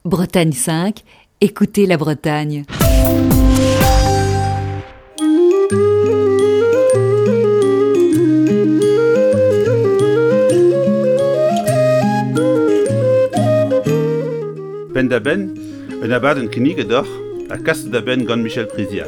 Bretagne 5, écoutez la Bretagne. Ben da ben, un abad un knigedach, a kast da ben gant Michel Priziac.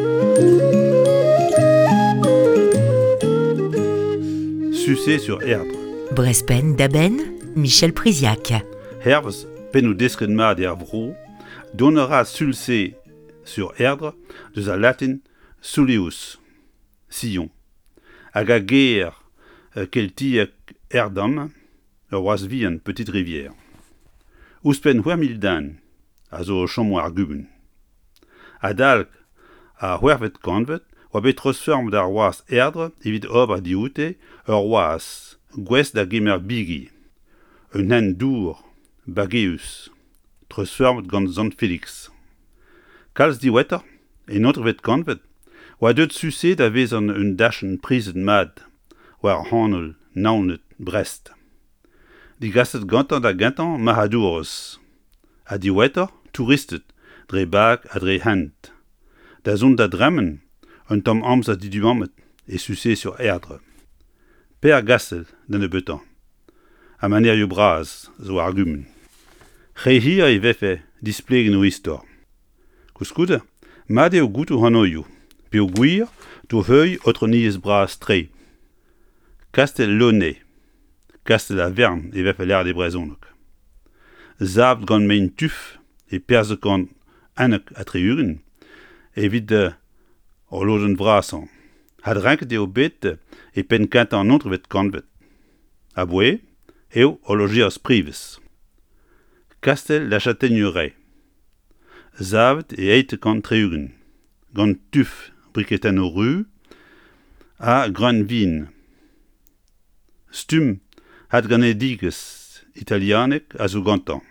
Sucé sur Erdre. Brespen d'Aben, Michel Priziac. Herves, pen ou desken ma der vro, donnera sulcé sur Erdre de sa latin sulius, sillon. Hag a ger keltiek Erdam, oaz vi an petite rivière. Ouspen 2000 dan, a zo chom war guben. A dalk a c'hwervet kanvet, oa bet transform da oaz Erdre evit ober dioute ur oaz gwez da gemer bigi. Un hen dour, bageus, transform gant zant Felix. Kalz diwetter, en notre vet kanvet, oa deut sucé da vez an un dachen prizet mad, war hanel, naunet, Brest. Di gastet gantan da gantan mahadouros. A diwetter, touristet, dre bag a dre hent. Da zon da dremmen, un tom amz a diduamet, e sucé sur Erdre. Per gassel, den e beutan. A manier yo braz, zo argumen. Re hir e vefe, displegen o istor. Kouskoude, made o goutou hanoio, pe o gwir, do heuil otre niez braz tre. Kastel Launay. Kastel a vern e vefe l'air de brezonok. Zavd gant mein tuf e perze gant anek a treuren, evit de horlogen vrasan. Had renket eo bet e pen kantan notre vet kanvet. A boe, eo horlogiers prives. Kastel la Châtaigneraie. Zavd e eite gant treuren. Gant tuf briketen o ru, a gran vin. Stum had gant e diges italianek a zo gantan.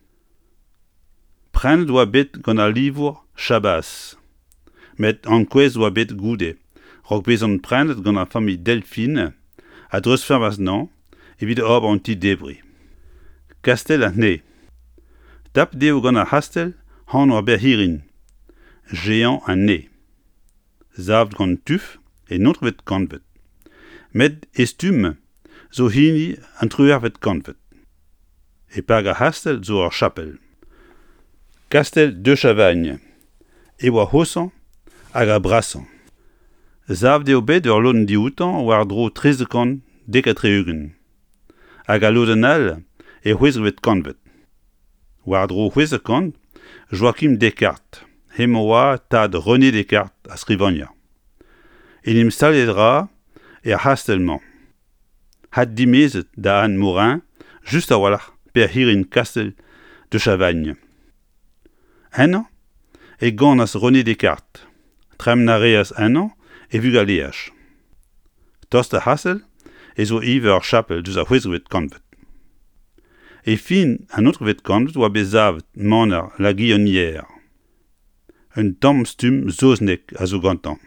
Pren doa bet gant a livour Chabas. Met ankwez doa bet goude. Rok bezan prenet gant a famille Delphine, a dreus fermas nan, evit ob anti debri. Kastel a ne. Tap deo gant a hastel, han oa berhirin. Géant a ne. Zavd gant tuf, e notre vet kanvet. Met estum, zo hini an truer vet kanvet. E pag a hastel zo ar chapel. Kastel de Chavagne. E oa hosan, hag a brasan. Zavd eo bet ur loden dioutan war dro trezekan dekatreugen. Hag a loden al e c'hwez vet kanvet. War dro c'hwezekan, Joachim Descartes. Hem oa tad René Descartes a skrivagna. Enim staledra e ar hastelman. Had dimezet da Anne Morin, just a walach per hirin Kastel de Chavagne. Ennan e gant as René Descartes. Trem na reas ennan e vug a leach. Tost a hasel e zo iver chapel deus a c'hwez vet kanvet. E fin an outre vet kanvet oa bezavet maner la guillonnière. Un tamm stum zoznek a zo gantan.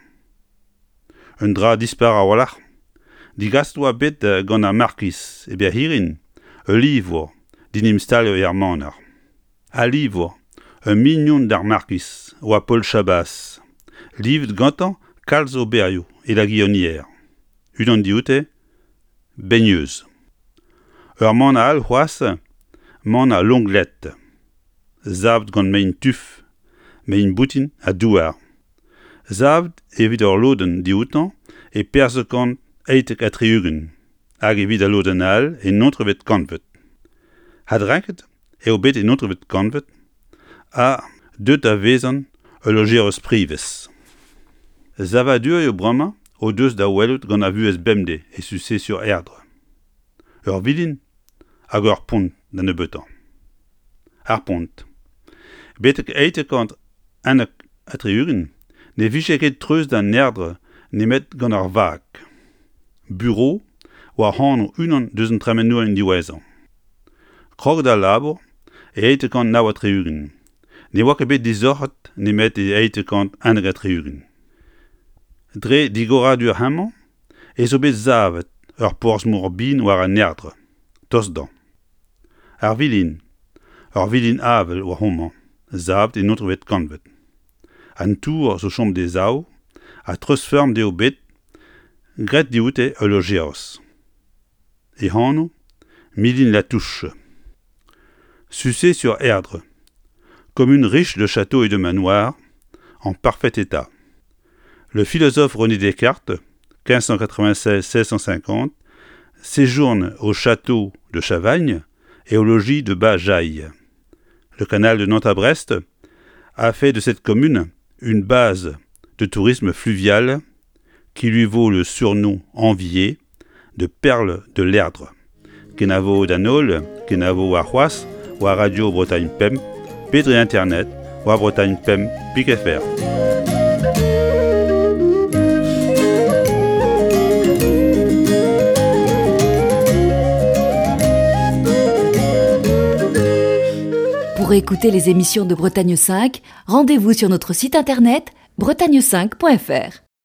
Un dra dispar a walach. Digast oa bet gant a markis e ber hirin, e livor din im stalio er maner. A livor, un mignon d'ar markis oa Paul Chabas. Livd gantan kalz o berio e la guillonnière. Unan dioute, baigneuse. Ur man a al c'hoaz, man a longlet. Zavd gant mein tuf, mein boutin a douar. Zavd evit ur loden dioutan e perze kant eitek a treugen, hag evit a loden al e notre vet kanvet. Had renket eo bet e notre vet kanvet, a deut a vezan e logeres prives. Zavadur eo brama o deus da welout gant a vuez bemde e sucé sur Erdre. Ur vilin hag ur pont d'an e beutan. Ar pont. Betek eitek kant anek a treugen, ne vicheket treuz d'an Erdre nemet gant ar vag. Bureau oa han unan deus an tremennour en diwezan. Krog da labor e eite kant nawa treugen. Ne oa ket bet dizorc'hat nemet e eite kant anek a treugen. Dre digoradur hemañ, e zo bet zavet ur porzh mour bin war an Erdre. Tos dan. Ar vilin, Vilin Avel ou Homan, Zabt et notre vet convet. An tour so chom des au, a trosferm de obet, gret dioute elogiaos. Et hano, Milin la touche. Sucé sur Erdre, commune riche de châteaux et de manoirs, en parfait état. Le philosophe René Descartes, 1596-1650, séjourne au château de Chavagne et au logis de Bas-Jaille. Le canal de Nantes à Brest a fait de cette commune une base de tourisme fluvial qui lui vaut le surnom envié de perle de l'Erdre. Kenavo d'Anol, Kenavo à Roas, ou à Radio Bretagne PEM, Pédre Internet, ou à Bretagne PEM, PIC.fr. Pour écouter les émissions de Bretagne 5, rendez-vous sur notre site internet bretagne5.fr.